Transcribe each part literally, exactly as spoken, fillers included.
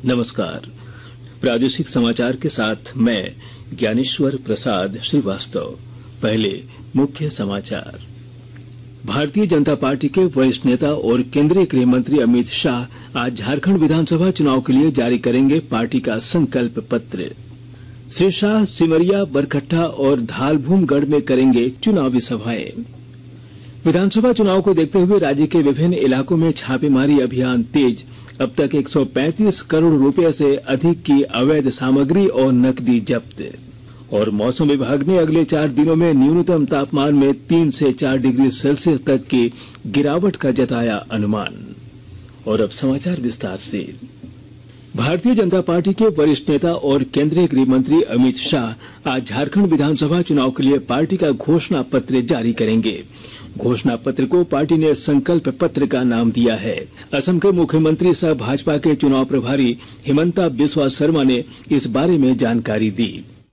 नमस्कार। प्रादेशिक समाचार के साथ मैं ज्ञानेश्वर प्रसाद श्रीवास्तव। पहले मुख्य समाचार। भारतीय जनता पार्टी के वरिष्ठ नेता और केंद्रीय गृह मंत्री अमित शाह आज झारखंड विधानसभा चुनाव के लिए जारी करेंगे पार्टी का संकल्प पत्र। श्री शाह सिमरिया, बरकट्टा और धालभूमगढ़ में करेंगे चुनावी सभाएं। विधानसभा चुनाव को देखते हुए राज्य के विभिन्न इलाकों में छापेमारी अभियान तेज। अब तक एक सौ पैंतीस करोड़ रुपए से अधिक की अवैध सामग्री और नकदी जब्त। और मौसम विभाग ने अगले चार दिनों में न्यूनतम तापमान में तीन से चार डिग्री सेल्सियस तक की गिरावट का जताया अनुमान। और अब समाचार विस्तार से। भारतीय जनता पार्टी के वरिष्ठ नेता और केंद्रीय गृह मंत्री अमित शाह आज झारखंड विधानसभा चुनाव के लिए पार्टी का घोषणा पत्र जारी करेंगे। घोषणा पत्र को पार्टी ने संकल्प पत्र का नाम दिया है। असम के मुख्यमंत्री सह भाजपा के चुनाव प्रभारी हिमंता बिस्वा शर्मा ने इस बारे में जानकारी दी।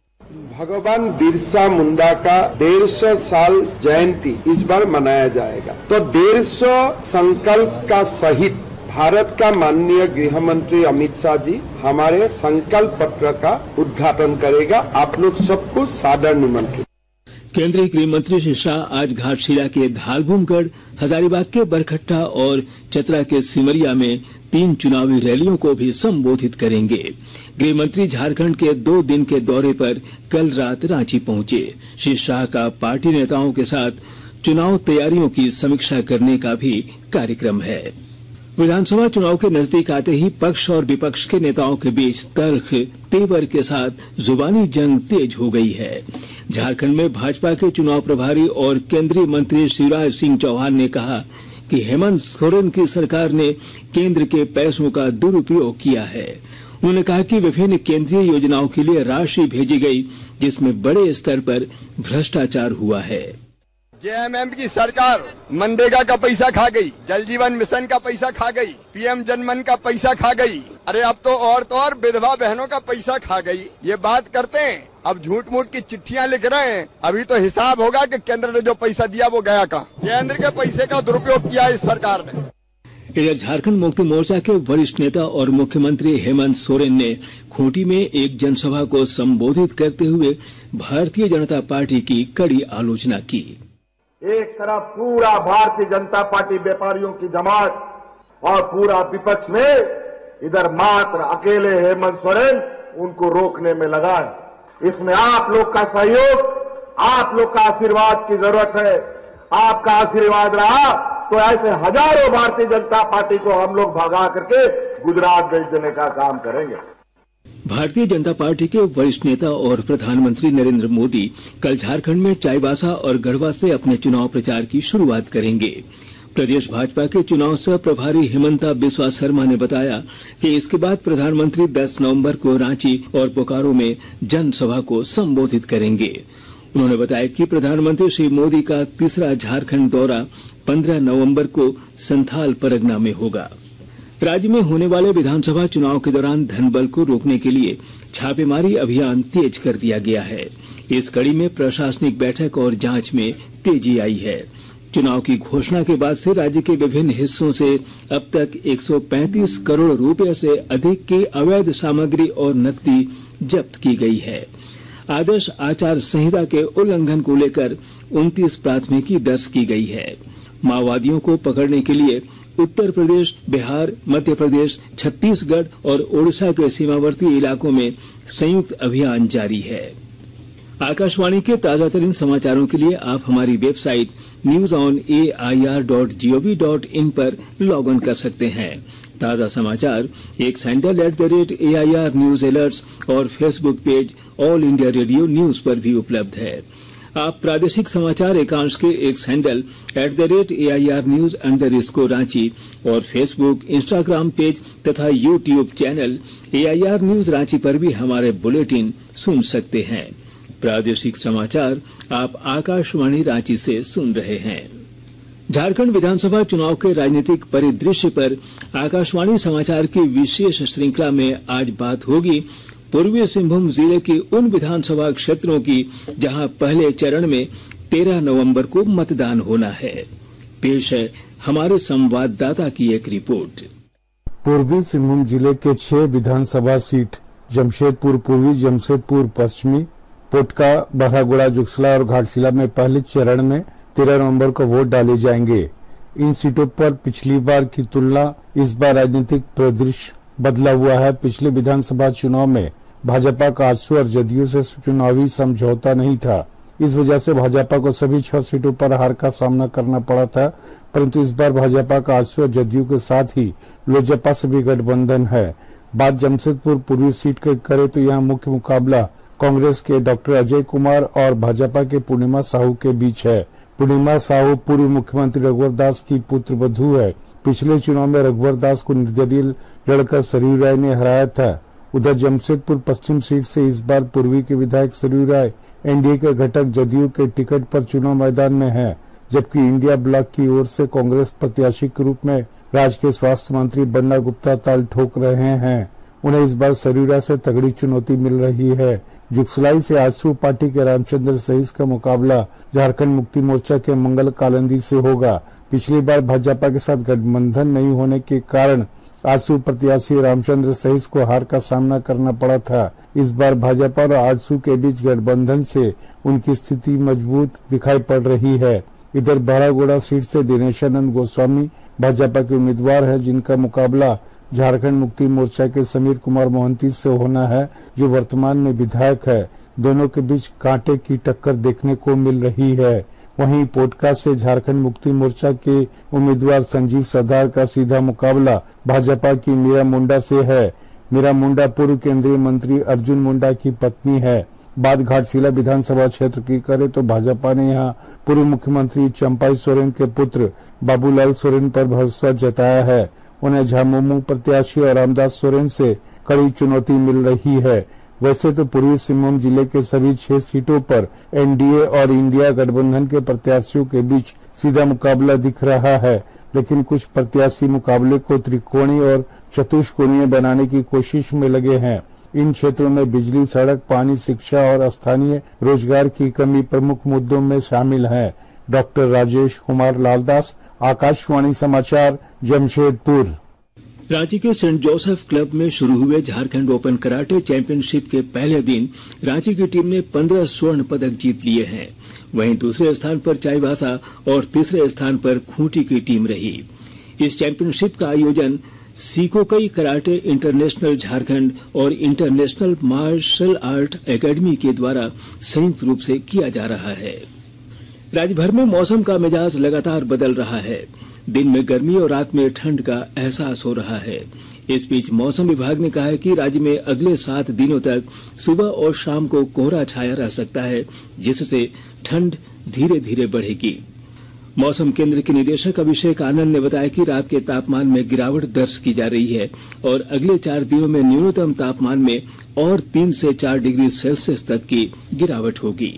भगवान बिरसा मुंडा का डेढ़ सौ साल जयंती इस बार मनाया जाएगा, तो डेढ़ सौ संकल्प का सहित भारत का माननीय गृह मंत्री अमित शाह जी हमारे संकल्प पत्र का उद्घाटन करेगा। आप लोग सबको सादर निमंत्रित। केंद्रीय गृह मंत्री श्री शाह आज घाटशिला के धालभूमगढ़, हजारीबाग के बरकट्टा और चतरा के सिमरिया में तीन चुनावी रैलियों को भी संबोधित करेंगे। गृह मंत्री झारखंड के दो दिन के दौरे पर कल रात रांची पहुंचे। श्री शाह का पार्टी नेताओं के साथ चुनाव तैयारियों की समीक्षा करने का भी कार्यक्रम है। विधानसभा चुनाव के नजदीक आते ही पक्ष और विपक्ष के नेताओं के बीच तल्ख तेवर के साथ जुबानी जंग तेज हो गई है। झारखंड में भाजपा के चुनाव प्रभारी और केंद्रीय मंत्री शिवराज सिंह चौहान ने कहा कि हेमंत सोरेन की सरकार ने केंद्र के पैसों का दुरुपयोग किया है। उन्होंने कहा कि विभिन्न केंद्रीय योजनाओं के लिए राशि भेजी गई, जिसमें बड़े स्तर पर भ्रष्टाचार हुआ है। जेएमएम की सरकार मनरेगा का पैसा खा गई, जल जीवन मिशन का पैसा खा गई, पीएम जनमन का पैसा खा गई। अरे अब तो और तो और विधवा बहनों का पैसा खा गई। ये बात करते हैं, अब झूठ मूठ की चिट्ठियां लिख रहे हैं। अभी तो हिसाब होगा कि केंद्र ने जो पैसा दिया वो गया कहाँ। केंद्र के पैसे का दुरुपयोग किया इस सरकार ने। इधर झारखंड मुक्ति मोर्चा के वरिष्ठ नेता और मुख्यमंत्री हेमंत सोरेन ने खूंटी में एक जनसभा को संबोधित करते हुए भारतीय जनता पार्टी की कड़ी आलोचना की। एक तरफ पूरा भारतीय जनता पार्टी व्यापारियों की जमात और पूरा विपक्ष में इधर मात्र अकेले हेमंत सोरेन उनको रोकने में लगा है। इसमें आप लोग का सहयोग, आप लोग का आशीर्वाद की जरूरत है। आपका आशीर्वाद रहा तो ऐसे हजारों भारतीय जनता पार्टी को हम लोग भगा करके गुजरात भेज देने का काम करेंगे। भारतीय जनता पार्टी के वरिष्ठ नेता और प्रधानमंत्री नरेंद्र मोदी कल झारखंड में चाईबासा और गढ़वा से अपने चुनाव प्रचार की शुरुआत करेंगे। प्रदेश भाजपा के चुनाव सह प्रभारी हिमंता बिस्वा शर्मा ने बताया कि इसके बाद प्रधानमंत्री दस नवंबर को रांची और बोकारो में जनसभा को संबोधित करेंगे। उन्होंने बताया कि प्रधानमंत्री श्री मोदी का तीसरा झारखंड दौरा पंद्रह नवंबर को संथाल परगना में होगा। राज्य में होने वाले विधानसभा चुनाव के दौरान धनबल को रोकने के लिए छापेमारी अभियान तेज कर दिया गया है। इस कड़ी में प्रशासनिक बैठक और जांच में तेजी आई है। चुनाव की घोषणा के बाद से राज्य के विभिन्न हिस्सों से अब तक एक सौ पैंतीस करोड़ रुपए से अधिक की अवैध सामग्री और नकदी जब्त की गई है। आदर्श आचार संहिता के उल्लंघन को लेकर उनतीस प्राथमिकी दर्ज की गई है। माओवादियों को पकड़ने के लिए उत्तर प्रदेश, बिहार, मध्य प्रदेश, छत्तीसगढ़ और ओडिशा के सीमावर्ती इलाकों में संयुक्त अभियान जारी है। आकाशवाणी के ताजा तरीन समाचारों के लिए आप हमारी website news on A I R dot G O V dot in पर लॉग इन कर सकते हैं। ताजा समाचार एक handle at the rate A I R news alerts और Facebook page All India radio news पर भी उपलब्ध है। आप प्रादेशिक समाचार एकांश के X handle at the rate A I R news underscore Ranchi और फेसबुक, इंस्टाग्राम पेज तथा YouTube channel A I R news Ranchi पर भी हमारे बुलेटिन सुन सकते हैं। प्रादेशिक समाचार आप आकाशवाणी रांची से सुन रहे हैं। झारखंड विधानसभा चुनाव के राजनीतिक परिदृश्य पर आकाशवाणी समाचार की विशेष श्रृंखला में आज बात होगी पूर्वी सिंहभूम जिले की उन विधानसभा क्षेत्रों की जहां पहले चरण में तेरह नवंबर को मतदान होना है। पेश है हमारे संवाददाता की एक रिपोर्ट। पूर्वी सिंहभूम जिले के छह विधानसभा सीट जमशेदपुर पूर्वी, जमशेदपुर पश्चिमी, पोटका, बड़ागुड़ा, जुगसला और घाटशिला में पहले चरण में तेरह नवंबर को वोट डाले जाएंगे। इन सीटों पर पिछली बार की तुलना इस बार राजनीतिक परिदृश्य बदला हुआ है। पिछले विधानसभा चुनाव में भाजपा का आजसू और जदयू से चुनावी समझौता नहीं था। इस वजह से भाजपा को सभी छह सीटों पर हार का सामना करना पड़ा था, परंतु इस बार भाजपा का आजसू और जदयू के साथ ही लोजपा से भी गठबंधन है। बात जमशेदपुर पूर्वी सीट की करें तो यहाँ मुख्य मुकाबला कांग्रेस के डॉक्टर अजय कुमार और भाजपा के पूर्णिमा साहू के बीच है। पूर्णिमा साहू पूर्व मुख्यमंत्री रघुवर दास की पुत्र वधू है। पिछले चुनाव में रघुवर दास को निर्दलीय लड़कर सरयू राय ने हराया था। उधर जमशेदपुर पश्चिम सीट से इस बार पूर्वी के विधायक सरयू राय एनडीए के घटक जदयू के टिकट पर चुनाव मैदान में है, जबकि इंडिया ब्लॉक की ओर से कांग्रेस प्रत्याशी के रूप में राज्य के स्वास्थ्य मंत्री बन्ना गुप्ता ताल ठोक रहे हैं। उन्हें इस बार सरयू राय से तगड़ी चुनौती मिल रही है। जुगसलाई से आजसू पार्टी के रामचंद्र सहीस का मुकाबला झारखंड मुक्ति मोर्चा के मंगल कालंदी से होगा। पिछली बार भाजपा के साथ गठबंधन नहीं होने के कारण आजसू प्रत्याशी रामचंद्र सहीस को हार का सामना करना पड़ा था। इस बार भाजपा और आजसू के बीच गठबंधन से उनकी स्थिति मजबूत दिखाई पड़ रही है। इधर बड़ागुड़ा सीट से दिनेशानंद गोस्वामी भाजपा के उम्मीदवार है, जिनका मुकाबला झारखंड मुक्ति मोर्चा के समीर कुमार मोहंती से होना है, जो वर्तमान में विधायक है। दोनों के बीच कांटे की टक्कर देखने को मिल रही है। वहीं पोटका से झारखंड मुक्ति मोर्चा के उम्मीदवार संजीव सरदार का सीधा मुकाबला भाजपा की मीरा मुंडा से है। मीरा मुंडा पूर्व केंद्रीय मंत्री अर्जुन मुंडा की पत्नी है। बात घाटशिला विधानसभा क्षेत्र की करे तो भाजपा ने यहां पूर्व मुख्यमंत्री चंपाई सोरेन के पुत्र बाबूलाल सोरेन पर भरोसा जताया है। उन्हें झामुमो प्रत्याशी और रामदास सोरेन से कड़ी चुनौती मिल रही है। वैसे तो पूर्वी सिंहभूम जिले के सभी छह सीटों पर एनडीए और इंडिया गठबंधन के प्रत्याशियों के बीच सीधा मुकाबला दिख रहा है, लेकिन कुछ प्रत्याशी मुकाबले को त्रिकोणीय और चतुष्कोणीय बनाने की कोशिश में लगे हैं। इन क्षेत्रों में बिजली, सड़क, पानी, शिक्षा और स्थानीय रोजगार की कमी प्रमुख मुद्दों में शामिल है। डॉक्टर राजेश कुमार लालदास, आकाशवाणी समाचार, जमशेदपुर। रांची के सेंट जोसेफ क्लब में शुरू हुए झारखंड ओपन कराटे चैंपियनशिप के पहले दिन रांची की टीम ने पंद्रह स्वर्ण पदक जीत लिए हैं। वहीं दूसरे स्थान पर चाईबासा और तीसरे स्थान पर खूंटी की टीम रही। इस चैंपियनशिप का आयोजन सीकोकई कराटे इंटरनेशनल झारखंड और इंटरनेशनल मार्शल आर्ट एकेडमी के द्वारा संयुक्त रूप से किया जा रहा है। राज्य भर में मौसम का मिजाज लगातार बदल रहा है। दिन में गर्मी और रात में ठंड का एहसास हो रहा है। इस बीच मौसम विभाग ने कहा है कि राज्य में अगले सात दिनों तक सुबह और शाम को कोहरा छाया रह सकता है, जिससे ठंड धीरे धीरे बढ़ेगी। मौसम केंद्र के निदेशक अभिषेक आनंद ने बताया कि रात के तापमान में गिरावट दर्ज की जा रही है और अगले चार दिनों में न्यूनतम तापमान में और तीन से चार डिग्री सेल्सियस तक की गिरावट होगी।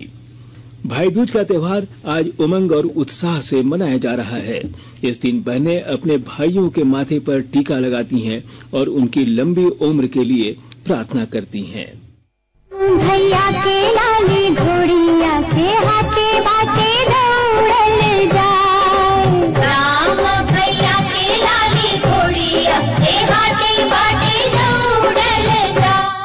भाई दूज का त्योहार आज उमंग और उत्साह से मनाया जा रहा है। इस दिन बहनें अपने भाइयों के माथे पर टीका लगाती हैं और उनकी लंबी उम्र के लिए प्रार्थना करती हैं। भैया के लाली घोड़िया से हाथे बाटे दौड़ल जाए। राम भैया के लाली घोड़िया से हाथे बाटे दौड़ल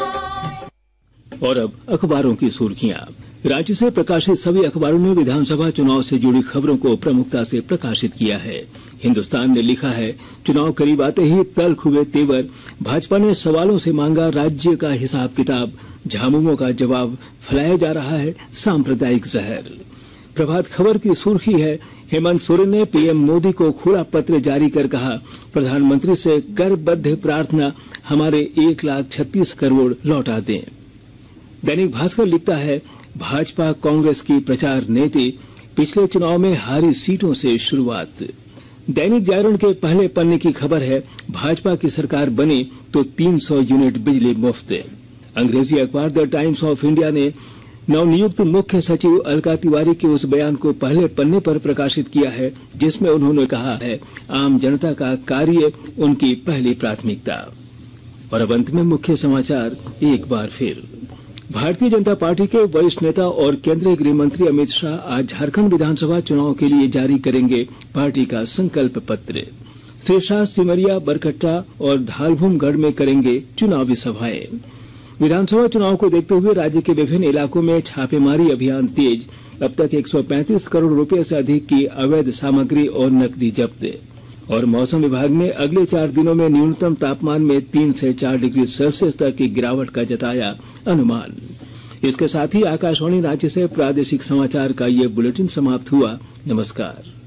जाए। और अब अखबारों की सुर्खियां। रांची से प्रकाशित सभी अखबारों ने विधानसभा चुनाव से जुड़ी खबरों को प्रमुखता से प्रकाशित किया है। हिंदुस्तान ने लिखा है, चुनाव करीब आते ही तल्ख हुए तेवर, भाजपा ने सवालों से मांगा राज्य का हिसाब किताब, झामुमो का जवाब, फैलाया जा रहा है सांप्रदायिक जहर। प्रभात खबर की सुर्खी है, हेमंत सोरेन ने पीएम मोदी को खुला पत्र जारी कर कहा, प्रधानमंत्री से करबद्ध प्रार्थना, हमारे एक लाख छत्तीस करोड़ लौटा दें। दैनिक भास्कर लिखता है, भाजपा कांग्रेस की प्रचार नीति, पिछले चुनाव में हारी सीटों से शुरुआत। दैनिक जागरण के पहले पन्ने की खबर है, भाजपा की सरकार बनी तो तीन सौ यूनिट बिजली मुफ्त। अंग्रेजी अखबार द टाइम्स ऑफ इंडिया ने नवनियुक्त मुख्य सचिव अलका तिवारी के उस बयान को पहले पन्ने पर प्रकाशित किया है, जिसमें उन्होंने कहा है, आम जनता का कार्य उनकी पहली प्राथमिकता। और अब अंत में मुख्य समाचार एक बार फिर। भारतीय जनता पार्टी के वरिष्ठ नेता और केंद्रीय गृह मंत्री अमित शाह आज झारखंड विधानसभा चुनाव के लिए जारी करेंगे पार्टी का संकल्प पत्र। श्री शाह सिमरिया, बरकट्टा और धालभूमगढ़ में करेंगे चुनावी सभाएं। विधानसभा चुनाव को देखते हुए राज्य के विभिन्न इलाकों में छापेमारी अभियान तेज। अब तक एक सौ पैंतीस करोड़ रुपए से अधिक की अवैध सामग्री और नकदी जब्त। और मौसम विभाग ने अगले चार दिनों में न्यूनतम तापमान में तीन से चार डिग्री सेल्सियस तक की गिरावट का जताया अनुमान। इसके साथ ही आकाशवाणी रांची से प्रादेशिक समाचार का ये बुलेटिन समाप्त हुआ। नमस्कार।